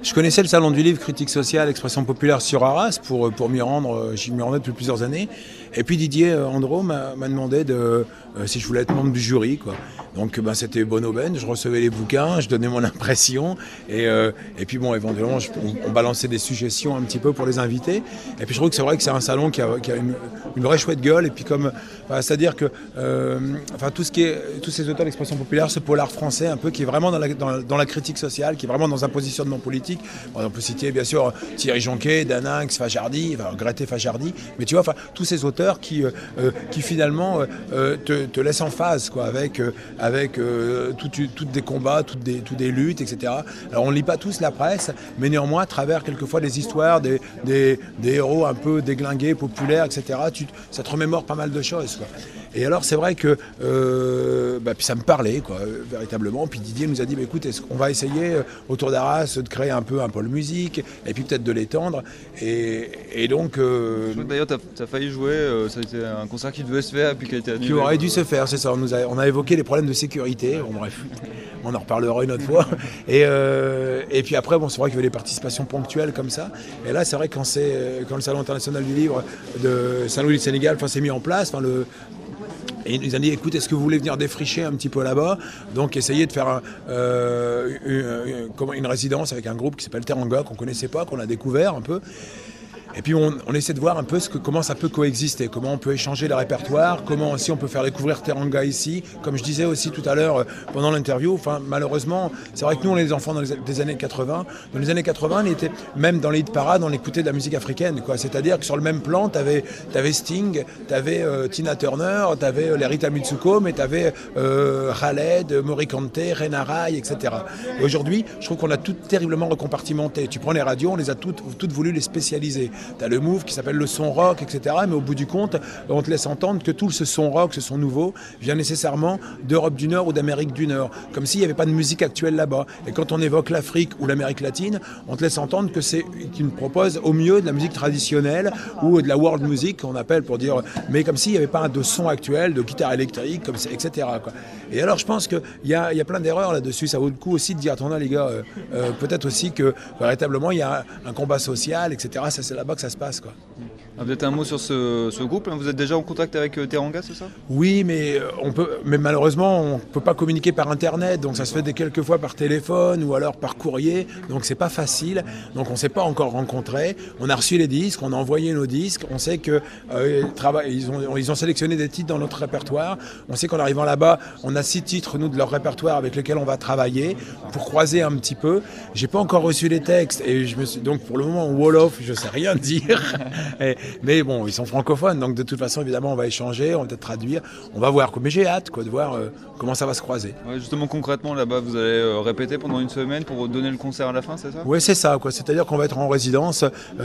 Je connaissais le salon du livre, critique sociale, expression populaire sur Arras pour m'y rendre, j'y m'y rendais depuis plusieurs années. Et puis Didier Andro m'a demandé si je voulais être membre du jury, quoi. Donc c'était bonne aubaine, je recevais les bouquins, je donnais mon impression et puis bon, éventuellement on balançait des suggestions un petit peu pour les invités. Et puis je trouve que c'est vrai que c'est un salon qui a une vraie chouette gueule. Et puis c'est-à-dire que tous ces auteurs d'expression populaire, ce polar français un peu qui est vraiment dans la critique sociale, qui est vraiment dans un positionnement politique. On peut citer bien sûr Thierry Jonquet, Daninx, Fajardi, Grété Fajardi, mais tu vois, tous ces auteurs qui finalement te laissent en phase, quoi, avec toutes des combats, toutes des luttes, etc. Alors on ne lit pas tous la presse, mais néanmoins à travers quelquefois des histoires, des héros un peu déglingués, populaires, etc. Ça te remémore pas mal de choses, quoi. Et alors c'est vrai que puis ça me parlait, quoi, véritablement. Puis Didier nous a dit écoute, est-ce qu'on va essayer autour d'Arras de créer un peu un pôle musique et puis peut-être de l'étendre et donc d'ailleurs t'as failli jouer, ça a été un concert qui devait se faire puis qui a été annulé. Qui aurait dû se faire, c'est ça. On a évoqué les problèmes de sécurité. Bon, bref, on en reparlera une autre fois. Et puis après, c'est vrai qu'il y avait des participations ponctuelles comme ça. Et là, c'est vrai que quand le Salon international du livre de Saint-Louis du Sénégal s'est mis en place, et il nous a dit écoute, est-ce que vous voulez venir défricher un petit peu là-bas, donc essayer de faire une résidence avec un groupe qui s'appelle Teranga, qu'on ne connaissait pas, qu'on a découvert un peu. Et puis on essaie de voir un peu comment ça peut coexister, comment on peut échanger les répertoires, comment aussi on peut faire découvrir Teranga ici. Comme je disais aussi tout à l'heure pendant l'interview, malheureusement, c'est vrai que nous on est des enfants des années 80. Dans les années 80, on était même dans les hit parades, on écoutait de la musique africaine, quoi. C'est-à-dire que sur le même plan, t'avais Sting, t'avais Tina Turner, t'avais les Rita Mitsuko, mais t'avais Khaled, Morikante, Renaray, etc. Et aujourd'hui, je trouve qu'on a tout terriblement recompartimenté. Tu prends les radios, on les a toutes voulu les spécialiser. T'as le move qui s'appelle le son rock, etc. Mais au bout du compte, on te laisse entendre que tout ce son rock, ce son nouveau, vient nécessairement d'Europe du Nord ou d'Amérique du Nord. Comme s'il n'y avait pas de musique actuelle là-bas. Et quand on évoque l'Afrique ou l'Amérique latine, on te laisse entendre qu'ils nous proposent au mieux de la musique traditionnelle ou de la world music, qu'on appelle pour dire, mais comme s'il n'y avait pas de son actuel, de guitare électrique, etc., quoi. Et alors je pense qu'il y a plein d'erreurs là-dessus. Ça vaut le coup aussi de dire, attendez les gars, peut-être aussi que véritablement il y a un combat social, etc. Ça, c'est là-bas que ça se passe, quoi. Peut-être un mot sur ce groupe. Vous êtes déjà en contact avec Teranga, c'est ça ? Oui, mais malheureusement on ne peut pas communiquer par internet, donc ça se fait quelques fois par téléphone ou alors par courrier, donc c'est pas facile. Donc on ne s'est pas encore rencontrés. On a reçu les disques, on a envoyé nos disques. On sait que ils ont sélectionné des titres dans notre répertoire. On sait qu'en arrivant là-bas, on a 6 titres nous de leur répertoire avec lesquels on va travailler pour croiser un petit peu. J'ai pas encore reçu les textes et donc pour le moment en Wolof, je sais rien dire. Mais bon, ils sont francophones, donc de toute façon, évidemment, on va échanger, on va peut-être traduire, on va voir. Mais j'ai hâte, quoi, de voir comment ça va se croiser. Ouais, justement, concrètement, là-bas, vous allez répéter pendant une semaine pour donner le concert à la fin, c'est ça ? Oui, c'est ça, quoi. C'est-à-dire qu'on va être en résidence,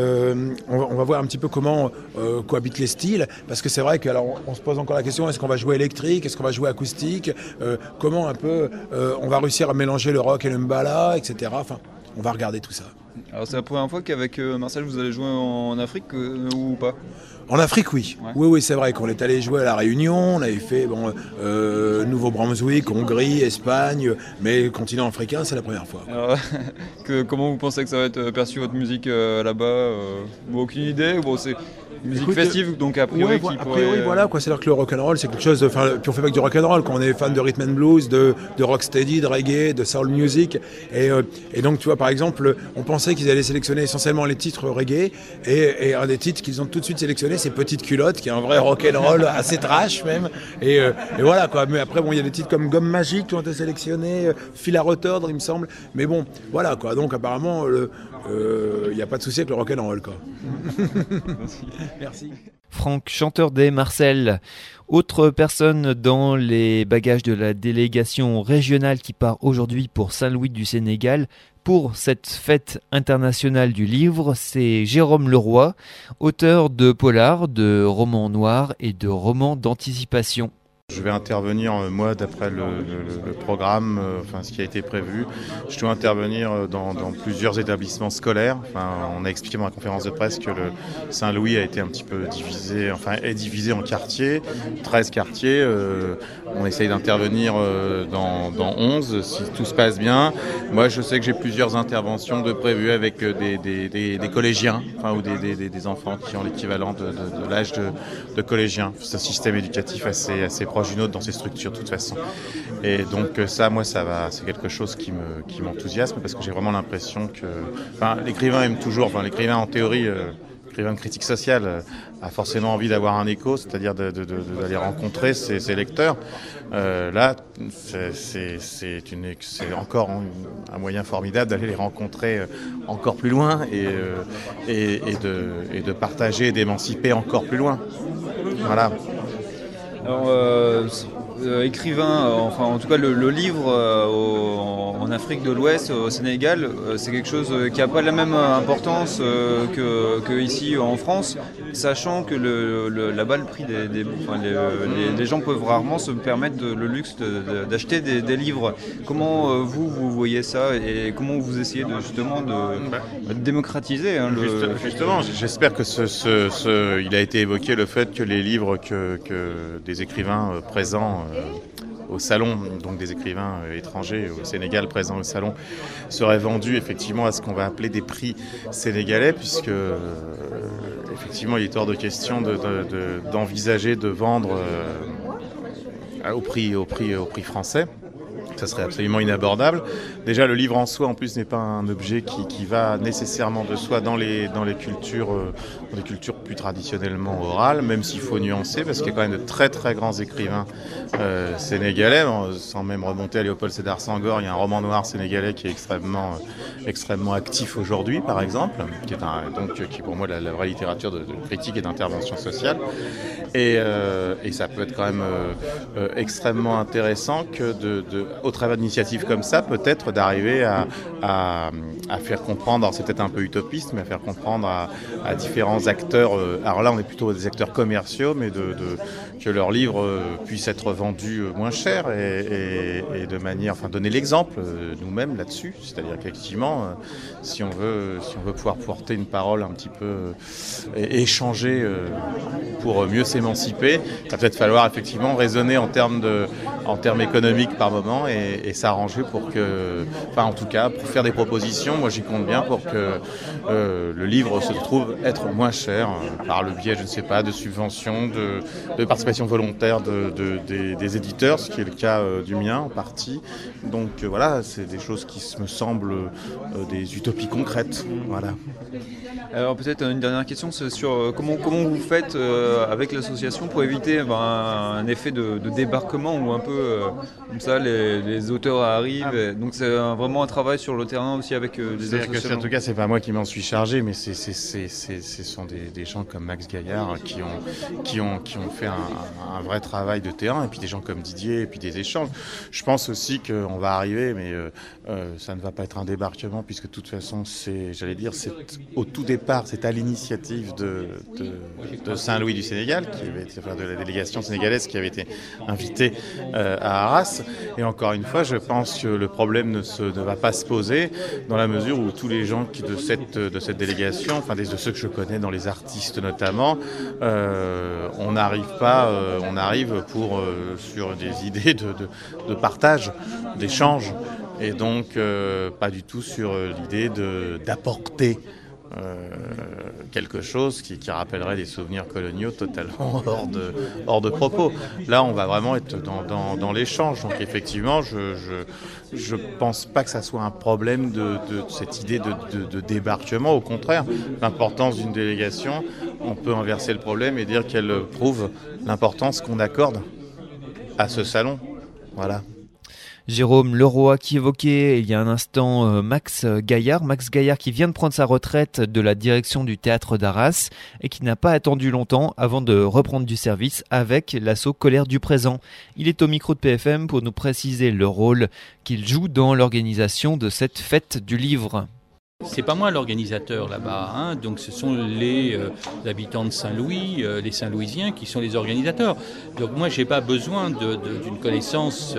on va voir un petit peu comment cohabitent les styles, parce que c'est vrai qu'on se pose encore la question, est-ce qu'on va jouer électrique, est-ce qu'on va jouer acoustique, comment un peu on va réussir à mélanger le rock et le mbala, etc. Enfin, on va regarder tout ça. Alors c'est la première fois qu'avec Marcel vous allez jouer en Afrique ou pas ? En Afrique, oui. Ouais. Oui, c'est vrai qu'on est allé jouer à La Réunion, on avait fait Nouveau-Brunswick, Hongrie, Espagne, mais continent africain, c'est la première fois. Alors, comment vous pensez que ça va être perçu votre musique là-bas ? Aucune idée ? Bon, c'est musique festive, donc a priori. Ouais, a priori, voilà, quoi. C'est-à-dire que le rock'n'roll, c'est quelque chose. Puis on fait pas que du rock'n'roll, quand on est fan de rhythm and blues, de rocksteady, de reggae, de soul music, et donc tu vois, par exemple, on pensait qu'ils allaient sélectionner essentiellement les titres reggae, et un des titres qu'ils ont tout de suite sélectionné, c'est Petite Culotte, qui est un vrai rock'n'roll assez trash même, et voilà, quoi. Mais après, bon, il y a des titres comme Gomme Magique qui ont été sélectionnés, Fil à retordre, il me semble, mais bon, voilà, quoi. Donc apparemment, il n'y a pas de souci avec le rock'n'roll, quoi. Merci. Franck, chanteur des Marcel. Autre personne dans les bagages de la délégation régionale qui part aujourd'hui pour Saint-Louis du Sénégal pour cette fête internationale du livre, c'est Jérôme Leroy, auteur de polars, de romans noirs et de romans d'anticipation. Je vais intervenir, moi, d'après le programme, ce qui a été prévu. Je dois intervenir dans plusieurs établissements scolaires. On a expliqué dans la conférence de presse que le Saint-Louis a été un petit peu est divisé en quartiers, 13 quartiers. On essaye d'intervenir dans 11, si tout se passe bien. Moi, je sais que j'ai plusieurs interventions de prévues avec des collégiens, ou des enfants qui ont l'équivalent de l'âge de collégiens. C'est un système éducatif assez proche d'une autre dans ces structures de toute façon. Et donc ça, moi, c'est quelque chose qui m'enthousiasme parce que j'ai vraiment l'impression que l'écrivain aime toujours, l'écrivain en théorie, l'écrivain de critique sociale a forcément envie d'avoir un écho, c'est-à-dire d'aller rencontrer ses lecteurs. Là, c'est encore un moyen formidable d'aller les rencontrer encore plus loin et de partager et d'émanciper encore plus loin. Voilà. Alors, écrivain, en tout cas le livre en Afrique de l'Ouest, au Sénégal, c'est quelque chose qui n'a pas la même importance que ici en France, sachant que là-bas le prix les gens peuvent rarement se permettre le luxe d'acheter des livres. Comment vous voyez ça et comment vous essayez de démocratiser Justement, j'espère que il a été évoqué le fait que les livres que des écrivains présents au salon, donc des écrivains étrangers au Sénégal présents au salon, seraient vendus effectivement à ce qu'on va appeler des prix sénégalais, puisque effectivement il est hors de question d'envisager de vendre au prix français. Ça serait absolument inabordable. Déjà, le livre en soi, en plus, n'est pas un objet qui va nécessairement de soi dans les cultures plus traditionnellement orales, même s'il faut nuancer, parce qu'il y a quand même de très très grands écrivains sénégalais. Sans même remonter à Léopold Sédar Senghor, il y a un roman noir sénégalais qui est extrêmement actif aujourd'hui, par exemple, qui pour moi la vraie littérature de critique et d'intervention sociale. Et ça peut être quand même extrêmement intéressant que au travers d'initiatives comme ça, peut-être d'arriver à faire comprendre, alors c'est peut-être un peu utopiste, mais à faire comprendre à différents acteurs, alors là on est plutôt des acteurs commerciaux, mais que leurs livres puissent être vendus moins cher et de manière, donner l'exemple nous-mêmes là-dessus, c'est-à-dire qu'effectivement, si on veut pouvoir porter une parole un petit peu et échanger pour mieux s'émanciper, il va peut-être falloir effectivement raisonner en termes économiques par moment et s'arranger pour que, en tout cas, pour faire des propositions, moi j'y compte bien pour que le livre se trouve être moins cher par le biais, je ne sais pas, de subventions, de participation volontaire des éditeurs, ce qui est le cas du mien en partie. Donc voilà, c'est des choses qui me semblent des utopies concrètes. Voilà. Alors peut-être une dernière question, c'est sur comment vous faites avec l'association pour éviter un effet de débarquement où un peu comme ça les auteurs arrivent. Donc c'est vraiment un travail sur le terrain aussi avec des associations. En tout cas, c'est pas moi qui m'en suis chargé, mais ce sont des gens comme Max Gaillard qui ont fait un vrai travail de terrain, et puis des gens comme Didier, et puis des échanges. Je pense aussi qu'on va arriver, mais ça ne va pas être un débarquement, puisque de toute façon, c'est au tout départ, c'est à l'initiative de Saint-Louis du Sénégal, de la délégation sénégalaise qui avait été invitée à Arras. Et encore une fois, je pense que le problème ne va pas se poser dans la mesure où tous les gens de cette délégation, de ceux que je connais, dans les artistes notamment, on arrive sur des idées de partage, d'échange, et donc pas du tout sur l'idée d'apporter quelque chose qui rappellerait des souvenirs coloniaux totalement hors de propos. Là, on va vraiment être dans l'échange. Donc effectivement, je pense pas que ça soit un problème de cette idée de débarquement. Au contraire, l'importance d'une délégation, on peut inverser le problème et dire qu'elle prouve l'importance qu'on accorde à ce salon. Voilà. Jérôme Leroy qui évoquait il y a un instant Max Gaillard qui vient de prendre sa retraite de la direction du théâtre d'Arras et qui n'a pas attendu longtemps avant de reprendre du service avec l'asso Colère du Présent. Il est au micro de PFM pour nous préciser le rôle qu'il joue dans l'organisation de cette fête du livre. C'est pas moi l'organisateur là-bas, hein. Donc ce sont les habitants de Saint-Louis, les Saint-Louisiens qui sont les organisateurs. Donc moi j'ai pas besoin d'une connaissance.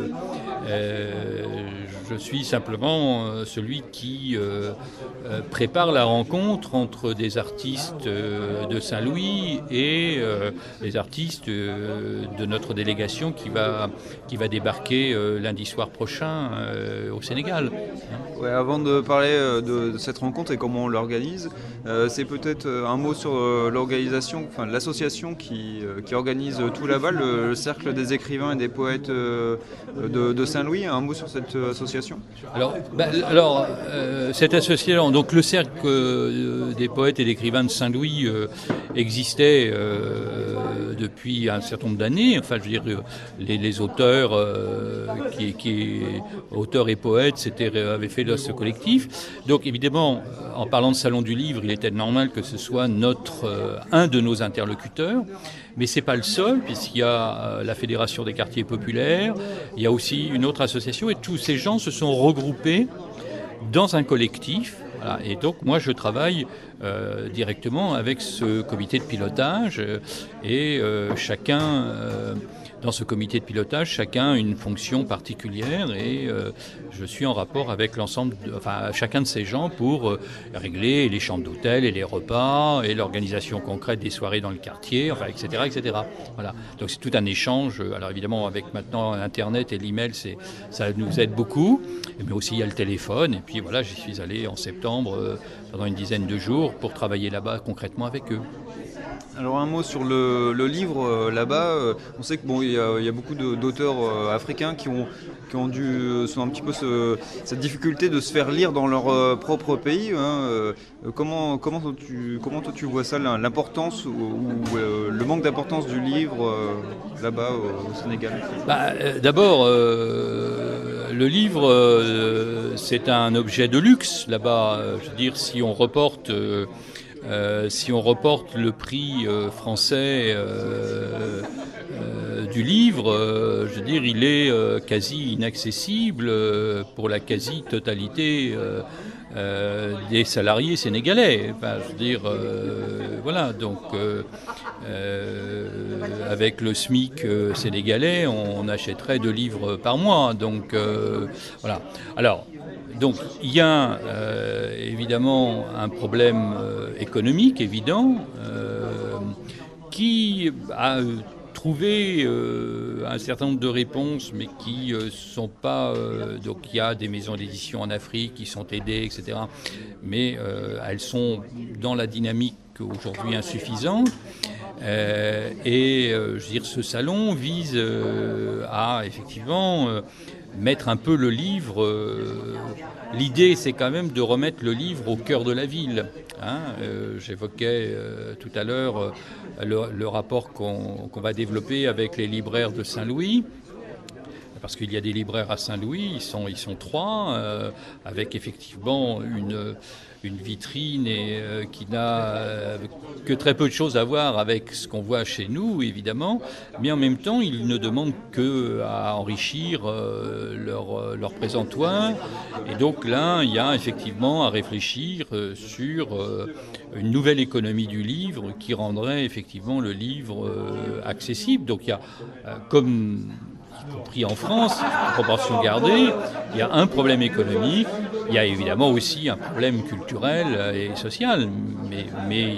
Je suis simplement celui qui prépare la rencontre entre des artistes de Saint-Louis et les artistes de notre délégation qui va débarquer lundi soir prochain au Sénégal. Ouais, avant de parler de cette rencontre et comment on l'organise, c'est peut-être un mot sur l'organisation, enfin l'association qui organise tout là-bas, le Cercle des écrivains et des poètes de Saint-Louis. Un mot sur cette association ? Alors, cette association, donc le Cercle des poètes et d'écrivains de Saint-Louis existait depuis un certain nombre d'années. Enfin, je veux dire, les auteurs, auteurs et poètes, avaient fait ce collectif. Donc, évidemment, en parlant de Salon du Livre, il était normal que ce soit un de nos interlocuteurs. Mais c'est pas le seul, puisqu'il y a la Fédération des quartiers populaires, il y a aussi une autre association, et tous ces gens se sont regroupés dans un collectif. Voilà. Et donc moi je travaille directement avec ce comité de pilotage, et chacun dans ce comité de pilotage, chacun a une fonction particulière, et je suis en rapport avec chacun de ces gens pour régler les chambres d'hôtel et les repas et l'organisation concrète des soirées dans le quartier, enfin, etc., etc. Voilà. Donc c'est tout un échange. Alors évidemment, avec maintenant Internet et l'email, ça nous aide beaucoup. Mais aussi il y a le téléphone. Et puis voilà, j'y suis allé en septembre pendant une dizaine de jours pour travailler là-bas concrètement avec eux. Alors un mot sur le livre là-bas. On sait que il y a beaucoup d'auteurs africains qui ont sont un petit peu cette difficulté de se faire lire dans leur propre pays. Hein. Comment toi tu vois ça, l'importance ou le manque d'importance du livre là-bas au Sénégal ? D'abord, le livre c'est un objet de luxe là-bas. Je veux dire, si on reporte le prix français du livre, je veux dire, il est quasi inaccessible pour la quasi-totalité des salariés sénégalais. Enfin, je veux dire, voilà, donc avec le SMIC sénégalais, on achèterait 2 livres par mois. Donc voilà. Alors, donc il y a évidemment un problème économique évident qui a trouvé un certain nombre de réponses, mais qui sont pas... donc il y a des maisons d'édition en Afrique qui sont aidées, etc. Mais elles sont dans la dynamique aujourd'hui insuffisante. Je veux dire, ce salon vise à effectivement mettre un peu le livre. L'idée, c'est quand même de remettre le livre au cœur de la ville. Hein. J'évoquais tout à l'heure le rapport qu'on va développer avec les libraires de Saint-Louis. Parce qu'il y a des libraires à Saint-Louis, ils sont 3, avec effectivement une vitrine qui n'a que très peu de choses à voir avec ce qu'on voit chez nous, évidemment, mais en même temps, ils ne demandent qu'à enrichir leur présentoir. Et donc là, il y a effectivement à réfléchir sur une nouvelle économie du livre qui rendrait effectivement le livre accessible. Donc il y a, comme y compris en France, proportion gardée, il y a un problème économique, il y a évidemment aussi un problème culturel et social, mais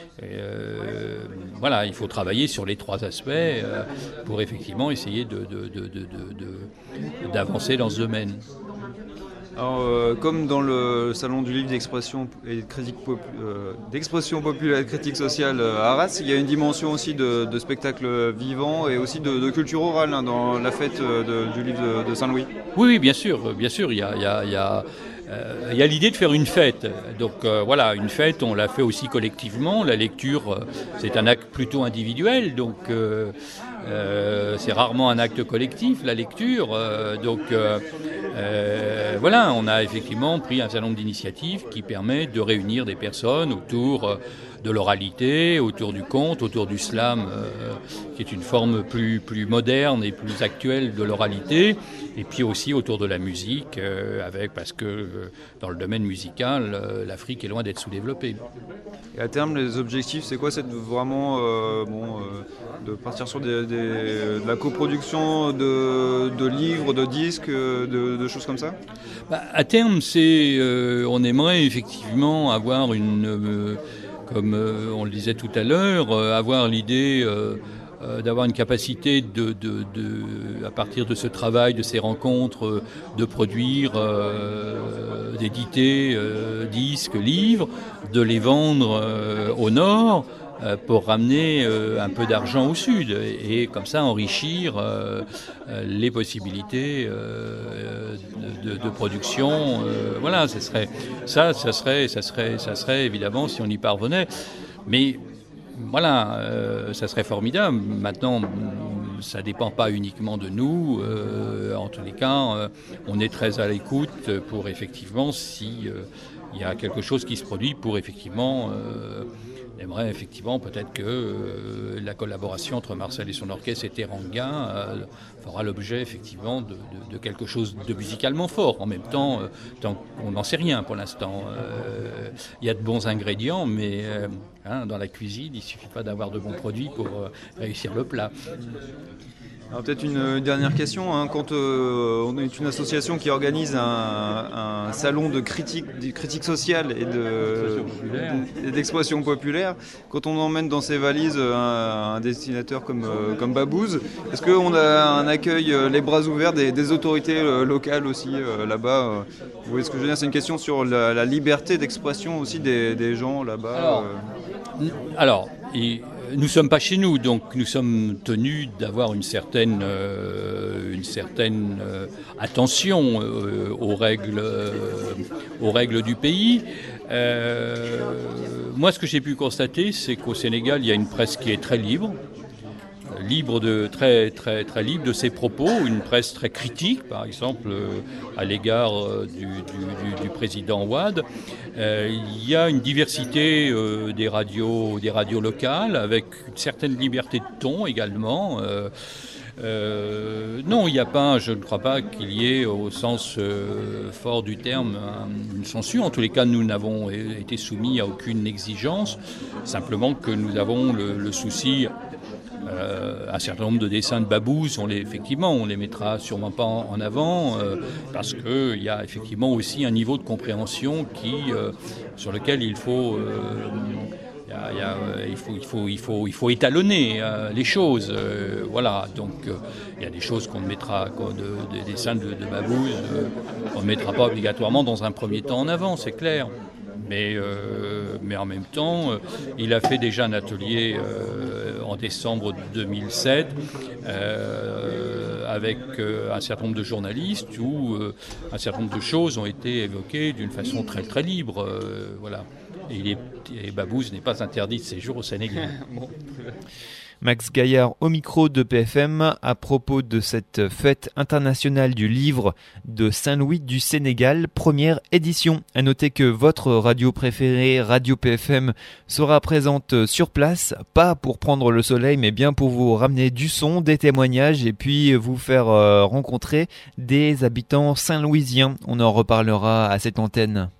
voilà, il faut travailler sur les 3 aspects pour effectivement essayer d'avancer dans ce domaine. Alors, comme dans le salon du livre d'expression et d'expression populaire et de critique sociale à Arras, il y a une dimension aussi de spectacle vivant et aussi de culture orale dans la fête du livre de Saint-Louis. Oui, bien sûr, il y a l'idée de faire une fête. Donc voilà, une fête, on la fait aussi collectivement. La lecture, c'est un acte plutôt individuel, donc c'est rarement un acte collectif, la lecture. Voilà, on a effectivement pris un certain nombre d'initiatives qui permettent de réunir des personnes autour de l'oralité, autour du conte, autour du slam, qui est une forme plus moderne et plus actuelle de l'oralité, et puis aussi autour de la musique, parce que que dans le domaine musical, l'Afrique est loin d'être sous-développée. Et à terme, les objectifs, c'est quoi? C'est vraiment de partir sur de la coproduction de livres, de disques, de choses comme ça? À terme, on aimerait effectivement avoir comme on le disait tout à l'heure, avoir l'idée d'avoir une capacité à partir de ce travail, de ces rencontres, de produire, d'éditer disques, livres, de les vendre au nord pour ramener un peu d'argent au sud et comme ça enrichir les possibilités de production. Voilà, ça serait évidemment si on y parvenait. Mais voilà, ça serait formidable. Maintenant, ça ne dépend pas uniquement de nous. En tous les cas, on est très à l'écoute pour effectivement, si il y a quelque chose qui se produit, pour effectivement, on aimerait effectivement peut-être que la collaboration entre Marcel et son orchestre et Teranga fera l'objet effectivement de quelque chose de musicalement fort. En même temps, on n'en sait rien pour l'instant. Il y a de bons ingrédients, mais dans la cuisine, il ne suffit pas d'avoir de bons produits pour réussir le plat. Alors peut-être une dernière question. Quand on est une association qui organise un salon de critique sociale et d'expression populaire, quand on emmène dans ses valises un destinateur comme Babouze, est-ce qu'on a un accueil les bras ouverts des autorités locales aussi là-bas? Vous voyez ce que je veux dire? C'est une question sur la liberté d'expression aussi des gens là-bas. Alors nous ne sommes pas chez nous, donc nous sommes tenus d'avoir une certaine attention aux règles du pays. Moi, ce que j'ai pu constater, c'est qu'au Sénégal, il y a une presse qui est très libre très libre de ses propos, une presse très critique, par exemple, à l'égard du président Wade. Il y a une diversité des radios locales, avec une certaine liberté de ton également. Non, il n'y a pas, je ne crois pas qu'il y ait, au sens fort du terme, une censure. En tous les cas, nous n'avons été soumis à aucune exigence, simplement que nous avons le souci. Un certain nombre de dessins de Babouze, on les mettra sûrement pas en avant, parce qu'il y a effectivement aussi un niveau de compréhension sur lequel il faut étalonner les choses. Voilà, donc il y a des choses qu'on ne mettra, des dessins de Babouze, on ne mettra pas obligatoirement dans un premier temps en avant, c'est clair. Mais en même temps, il a fait déjà un atelier en décembre 2007 avec un certain nombre de journalistes où un certain nombre de choses ont été évoquées d'une façon très très libre. Voilà. Et Babouze n'est pas interdit de séjour au Sénégal. Bon. Max Gaillard au micro de PFM à propos de cette fête internationale du livre de Saint-Louis du Sénégal, première édition. À noter que votre radio préférée, Radio PFM, sera présente sur place, pas pour prendre le soleil, mais bien pour vous ramener du son, des témoignages et puis vous faire rencontrer des habitants saint-louisiens. On en reparlera à cette antenne.